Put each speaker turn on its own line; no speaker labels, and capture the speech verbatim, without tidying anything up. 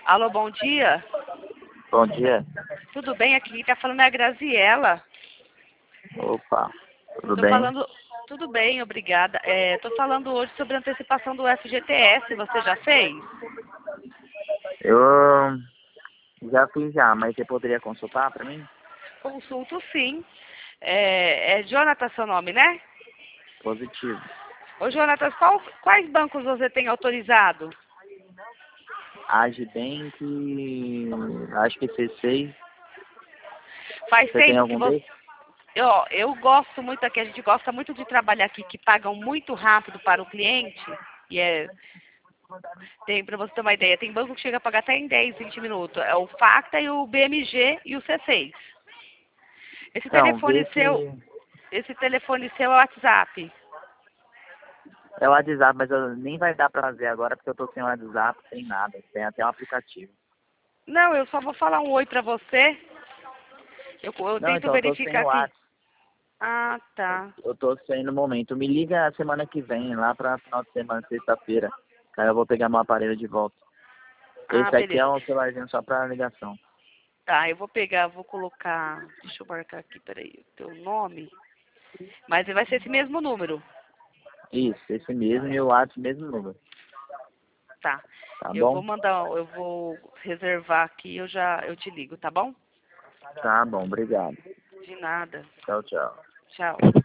Alô, bom dia.
Bom dia.
Tudo bem? Aqui quem tá falando é a Graziela.
Opa, tudo
Tô
bem?
falando... Tudo bem, obrigada. É, tô falando hoje sobre a antecipação do F G T S. Você já fez?
Eu já fiz já, mas você poderia consultar para mim?
Consulto sim. É, é Jonathan seu nome, né?
Positivo.
Ô, Jonathan, qual, quais bancos você tem autorizado?
Agibank, acho que C seis.
Faz
Você tem
tempo que
algum
você...
desses?
Eu, eu gosto muito aqui, a gente gosta muito de trabalhar aqui, que pagam muito rápido para o cliente. E é... Tem, para você ter uma ideia, tem banco que chega a pagar até em dez, vinte minutos. É o Facta e o B M G e o C seis. Esse
Então,
telefone
vê
seu,
se
esse telefone seu é o WhatsApp.
é o WhatsApp, mas eu, nem vai dar para fazer agora porque eu tô sem WhatsApp, sem nada. Tem até um aplicativo.
Não, eu só vou falar um oi pra você. Eu, eu
Não,
tento
então eu tô sem
verificar
o
aqui.
WhatsApp.
Ah, tá.
Eu tô sem no momento. Me liga semana que vem, lá pra final de semana, sexta-feira. Aí eu vou pegar meu aparelho de volta.
Ah,
Esse aqui é
beleza.
um celularzinho só pra ligação.
Tá, eu vou pegar, vou colocar. Deixa eu marcar aqui, peraí, o teu nome. Mas vai ser esse mesmo número.
Isso, esse mesmo e o WhatsApp mesmo número.
Tá.
Tá
Eu vou
bom?
mandar, eu vou reservar aqui, eu já eu te ligo, tá bom?
Tá bom, obrigado.
De nada.
Tchau, tchau.
Tchau.